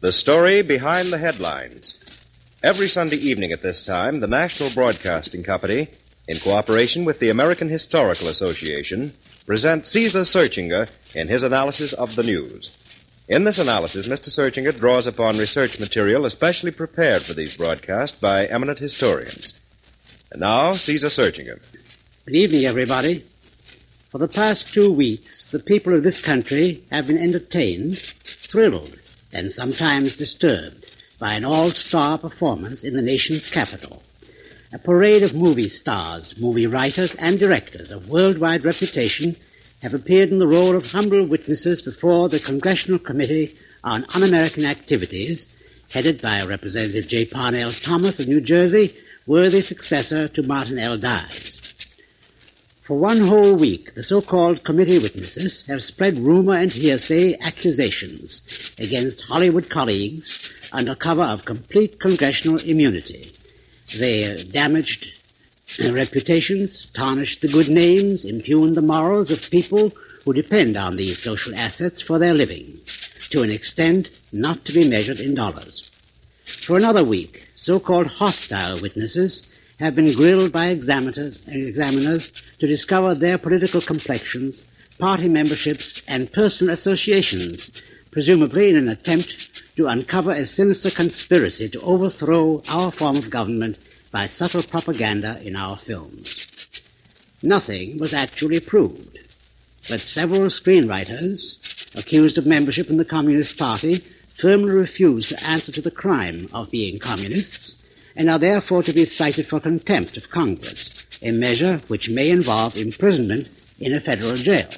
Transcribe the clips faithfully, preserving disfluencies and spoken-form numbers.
The story behind the headlines. Every Sunday evening at this time, the National Broadcasting Company, in cooperation with the American Historical Association, presents Caesar Searchinger in his analysis of the news. In this analysis, Mister Searchinger draws upon research material especially prepared for these broadcasts by eminent historians. And now, Caesar Searchinger. Good evening, everybody. For the past two weeks, the people of this country have been entertained, thrilled, and sometimes disturbed by an all-star performance in the nation's capital. A parade of movie stars, movie writers, and directors of worldwide reputation have appeared in the role of humble witnesses before the Congressional Committee on Un-American Activities, headed by Representative J. Parnell Thomas of New Jersey, worthy successor to Martin L. Dies. For one whole week, the so-called committee witnesses have spread rumor and hearsay accusations against Hollywood colleagues under cover of complete congressional immunity. They damaged their reputations, tarnished the good names, impugned the morals of people who depend on these social assets for their living, to an extent not to be measured in dollars. For another week, so-called hostile witnesses have been grilled by examiners, examiners to discover their political complexions, party memberships, and personal associations, presumably in an attempt to uncover a sinister conspiracy to overthrow our form of government by subtle propaganda in our films. Nothing was actually proved, but several screenwriters, accused of membership in the Communist Party, firmly refused to answer to the crime of being communists, and are therefore to be cited for contempt of Congress, a measure which may involve imprisonment in a federal jail.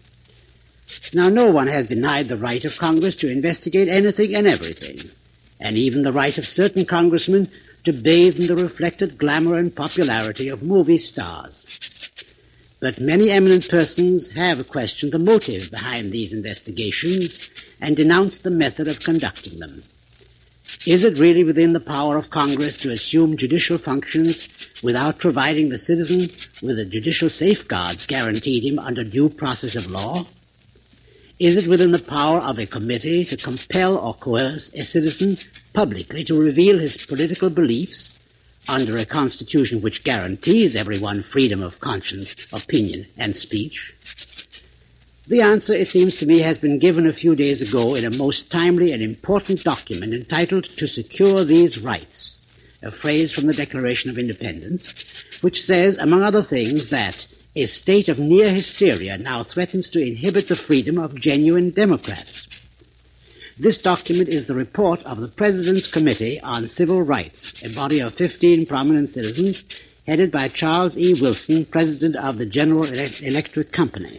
Now, no one has denied the right of Congress to investigate anything and everything, and even the right of certain congressmen to bathe in the reflected glamour and popularity of movie stars. But many eminent persons have questioned the motive behind these investigations and denounced the method of conducting them. Is it really within the power of Congress to assume judicial functions without providing the citizen with the judicial safeguards guaranteed him under due process of law? Is it within the power of a committee to compel or coerce a citizen publicly to reveal his political beliefs under a constitution which guarantees everyone freedom of conscience, opinion, and speech? The answer, it seems to me, has been given a few days ago in a most timely and important document entitled "To Secure These Rights," a phrase from the Declaration of Independence, which says, among other things, that a state of near hysteria now threatens to inhibit the freedom of genuine Democrats. This document is the report of the President's Committee on Civil Rights, a body of fifteen prominent citizens, headed by Charles E. Wilson, President of the General Electric Company.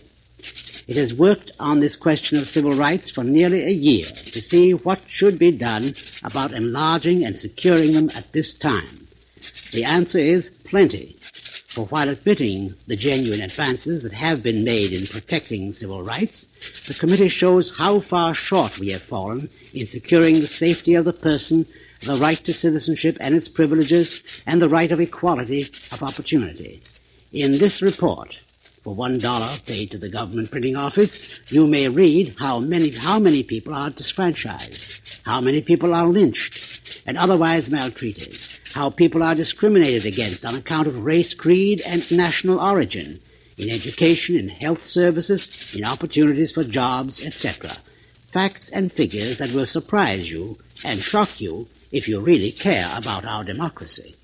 It has worked on this question of civil rights for nearly a year to see what should be done about enlarging and securing them at this time. The answer is plenty, for while admitting the genuine advances that have been made in protecting civil rights, the committee shows how far short we have fallen in securing the safety of the person, the right to citizenship and its privileges, and the right of equality of opportunity. In this report, for one dollar paid to the government printing office, you may read how many, how many people are disfranchised, how many people are lynched and otherwise maltreated, how people are discriminated against on account of race, creed, and national origin, in education, in health services, in opportunities for jobs, et cetera. Facts and figures that will surprise you and shock you if you really care about our democracy.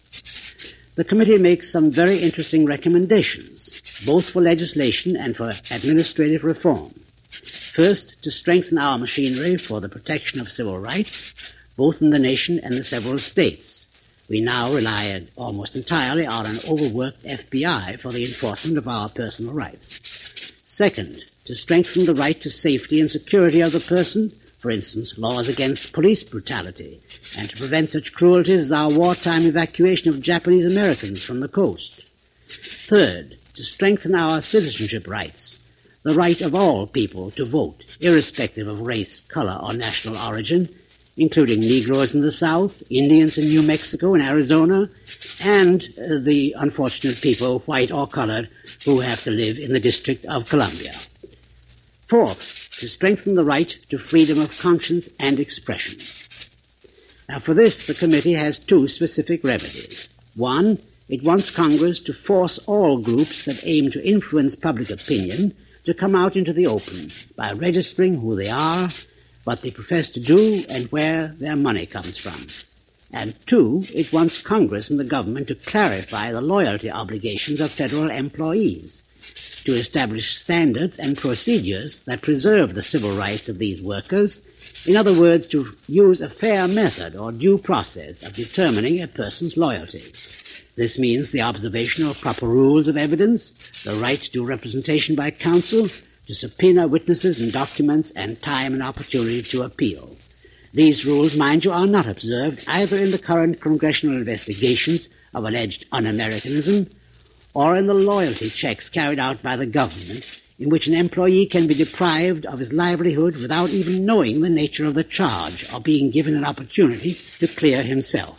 The committee makes some very interesting recommendations, both for legislation and for administrative reform. First, to strengthen our machinery for the protection of civil rights, both in the nation and the several states. We now rely almost entirely on an overworked F B I for the enforcement of our personal rights. Second, to strengthen the right to safety and security of the person, for instance, laws against police brutality, and to prevent such cruelties as our wartime evacuation of Japanese Americans from the coast. Third, to strengthen our citizenship rights, the right of all people to vote, irrespective of race, color, or national origin, including Negroes in the South, Indians in New Mexico and Arizona, and uh, the unfortunate people, white or colored, who have to live in the District of Columbia. Fourth, to strengthen the right to freedom of conscience and expression. Now, for this, the committee has two specific remedies. One, it wants Congress to force all groups that aim to influence public opinion to come out into the open by registering who they are, what they profess to do, and where their money comes from. And two, it wants Congress and the government to clarify the loyalty obligations of federal employees, to establish standards and procedures that preserve the civil rights of these workers. In other words, to use a fair method or due process of determining a person's loyalty. This means the observation of proper rules of evidence, the right to representation by counsel, to subpoena witnesses and documents, and time and opportunity to appeal. These rules, mind you, are not observed either in the current congressional investigations of alleged un-Americanism or in the loyalty checks carried out by the government, in which an employee can be deprived of his livelihood without even knowing the nature of the charge or being given an opportunity to clear himself.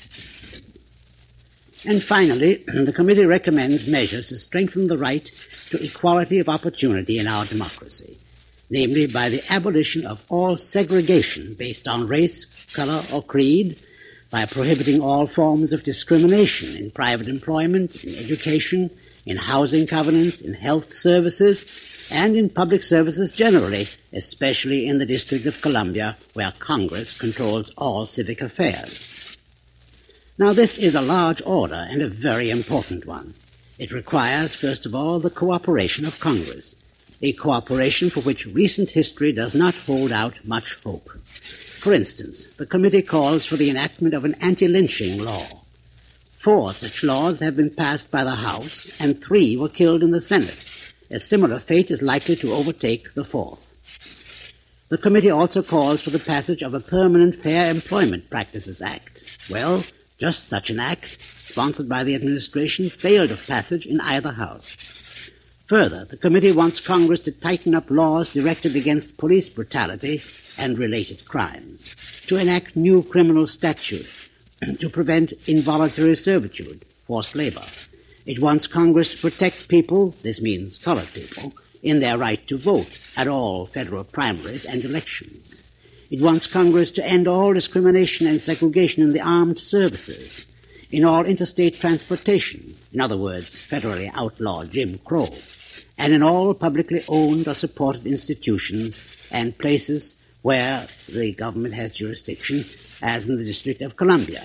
And finally, the committee recommends measures to strengthen the right to equality of opportunity in our democracy, namely by the abolition of all segregation based on race, color, or creed, by prohibiting all forms of discrimination in private employment, in education, in housing covenants, in health services, and in public services generally, especially in the District of Columbia, where Congress controls all civic affairs. Now, this is a large order and a very important one. It requires, first of all, the cooperation of Congress, a cooperation for which recent history does not hold out much hope. For instance, the committee calls for the enactment of an anti-lynching law. Four such laws have been passed by the House, and three were killed in the Senate. A similar fate is likely to overtake the fourth. The committee also calls for the passage of a Permanent Fair Employment Practices Act. Well, just such an act, sponsored by the administration, failed of passage in either house. Further, the committee wants Congress to tighten up laws directed against police brutality and related crimes, to enact new criminal statutes, to prevent involuntary servitude, forced labor. It wants Congress to protect people, this means colored people, in their right to vote at all federal primaries and elections. It wants Congress to end all discrimination and segregation in the armed services, in all interstate transportation, in other words, federally outlaw Jim Crow, and in all publicly owned or supported institutions and places where the government has jurisdiction, as in the District of Columbia.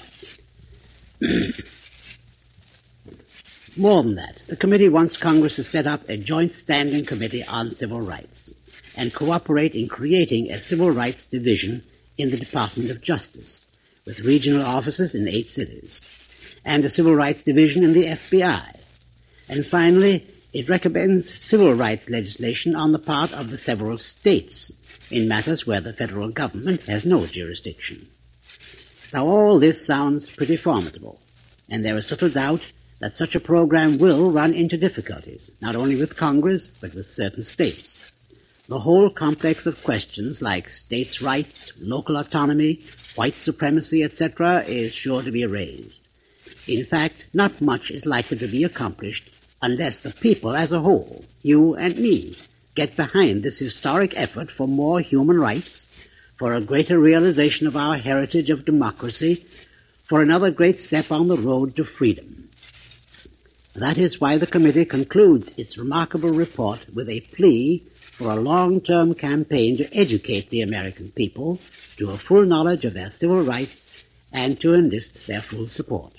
More than that, the committee wants Congress to set up a joint standing committee on civil rights and cooperate in creating a civil rights division in the Department of Justice, with regional offices in eight cities, and a civil rights division in the F B I. And finally, it recommends civil rights legislation on the part of the several states in matters where the federal government has no jurisdiction. Now, all this sounds pretty formidable, and there is little doubt that such a program will run into difficulties, not only with Congress, but with certain states. The whole complex of questions like states' rights, local autonomy, white supremacy, et cetera, is sure to be raised. In fact, not much is likely to be accomplished unless the people as a whole, you and me, get behind this historic effort for more human rights, for a greater realization of our heritage of democracy, for another great step on the road to freedom. That is why the committee concludes its remarkable report with a plea for a long-term campaign to educate the American people to a full knowledge of their civil rights and to enlist their full support.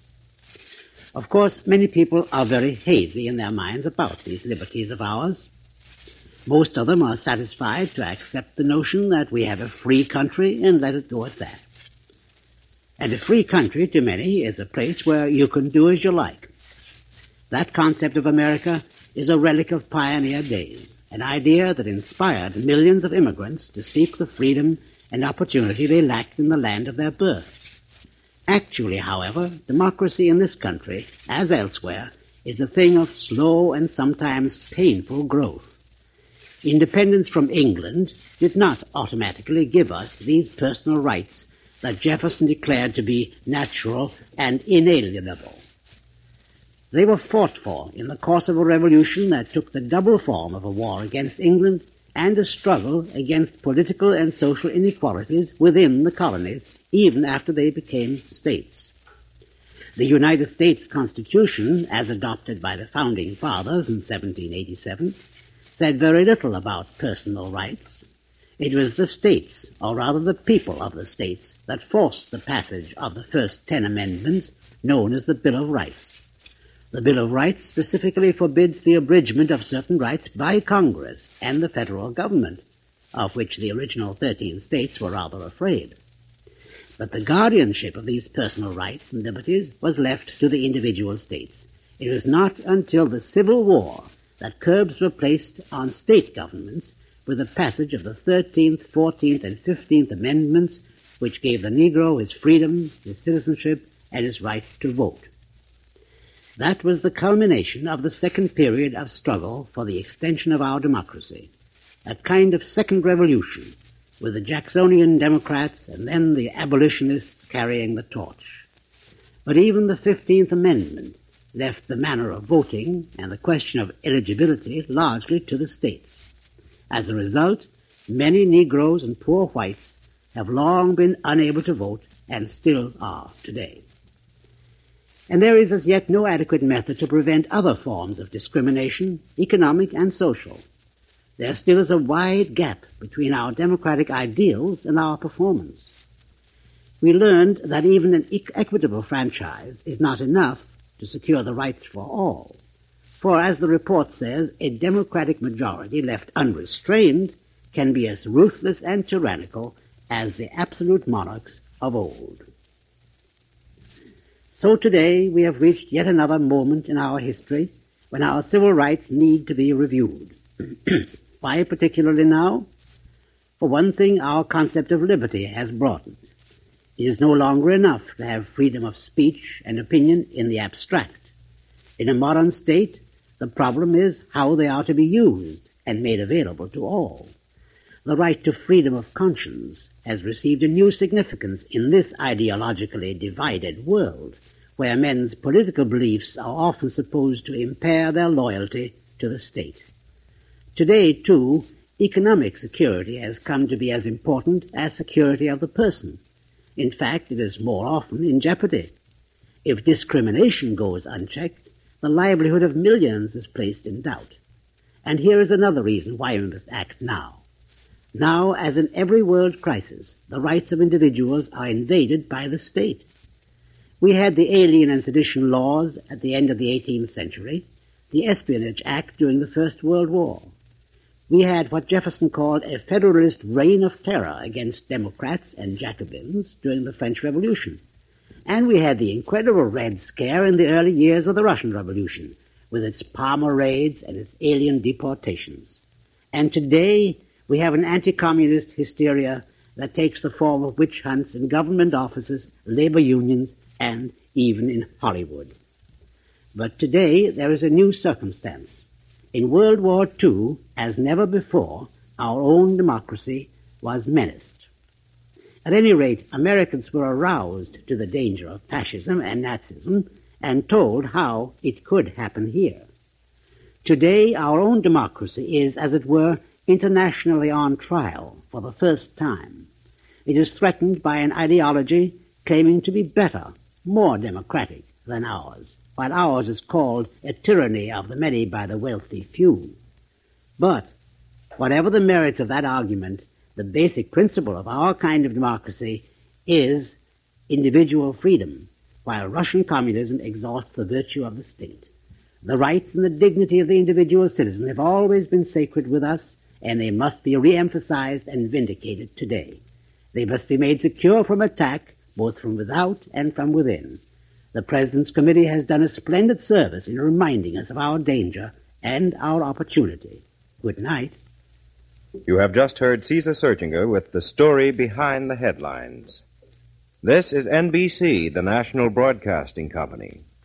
Of course, many people are very hazy in their minds about these liberties of ours. Most of them are satisfied to accept the notion that we have a free country and let it go at that. And a free country, to many, is a place where you can do as you like. That concept of America is a relic of pioneer days, an idea that inspired millions of immigrants to seek the freedom and opportunity they lacked in the land of their birth. Actually, however, democracy in this country, as elsewhere, is a thing of slow and sometimes painful growth. Independence from England did not automatically give us these personal rights that Jefferson declared to be natural and inalienable. They were fought for in the course of a revolution that took the double form of a war against England and a struggle against political and social inequalities within the colonies, even after they became states. The United States Constitution, as adopted by the Founding Fathers in seventeen eighty-seven, said very little about personal rights. It was the states, or rather the people of the states, that forced the passage of the first ten amendments, known as the Bill of Rights. The Bill of Rights specifically forbids the abridgment of certain rights by Congress and the federal government, of which the original thirteen states were rather afraid. But the guardianship of these personal rights and liberties was left to the individual states. It was not until the Civil War that curbs were placed on state governments with the passage of the thirteenth, fourteenth, and fifteenth Amendments, which gave the Negro his freedom, his citizenship, and his right to vote. That was the culmination of the second period of struggle for the extension of our democracy, a kind of second revolution, with the Jacksonian Democrats and then the abolitionists carrying the torch. But even the fifteenth Amendment left the manner of voting and the question of eligibility largely to the states. As a result, many Negroes and poor whites have long been unable to vote and still are today. And there is as yet no adequate method to prevent other forms of discrimination, economic and social. There still is a wide gap between our democratic ideals and our performance. We learned that even an equitable franchise is not enough to secure the rights for all. For, as the report says, a democratic majority left unrestrained can be as ruthless and tyrannical as the absolute monarchs of old. So today we have reached yet another moment in our history when our civil rights need to be reviewed. Why particularly now? For one thing, our concept of liberty has broadened. It is no longer enough to have freedom of speech and opinion in the abstract. In a modern state, the problem is how they are to be used and made available to all. The right to freedom of conscience has received a new significance in this ideologically divided world, where men's political beliefs are often supposed to impair their loyalty to the state. Today, too, economic security has come to be as important as security of the person. In fact, it is more often in jeopardy. If discrimination goes unchecked, the livelihood of millions is placed in doubt. And here is another reason why we must act now. Now, as in every world crisis, the rights of individuals are invaded by the state. We had the Alien and Sedition laws at the end of the eighteenth century, the Espionage Act during the First World War. We had what Jefferson called a Federalist reign of terror against Democrats and Jacobins during the French Revolution. And we had the incredible Red Scare in the early years of the Russian Revolution, with its Palmer raids and its alien deportations. And today we have an anti-communist hysteria that takes the form of witch hunts in government offices, labor unions, and even in Hollywood. But today there is a new circumstance. In World War Two, as never before, our own democracy was menaced. At any rate, Americans were aroused to the danger of fascism and Nazism and told how it could happen here. Today, our own democracy is, as it were, internationally on trial for the first time. It is threatened by an ideology claiming to be better, more democratic than ours, while ours is called a tyranny of the many by the wealthy few. But, whatever the merits of that argument, the basic principle of our kind of democracy is individual freedom, while Russian communism exalts the virtue of the state. The rights and the dignity of the individual citizen have always been sacred with us, and they must be re-emphasized and vindicated today. They must be made secure from attack, both from without and from within. The President's Committee has done a splendid service in reminding us of our danger and our opportunity. Good night. You have just heard Caesar Searchinger with the story behind the headlines. This is N B C, the National Broadcasting Company.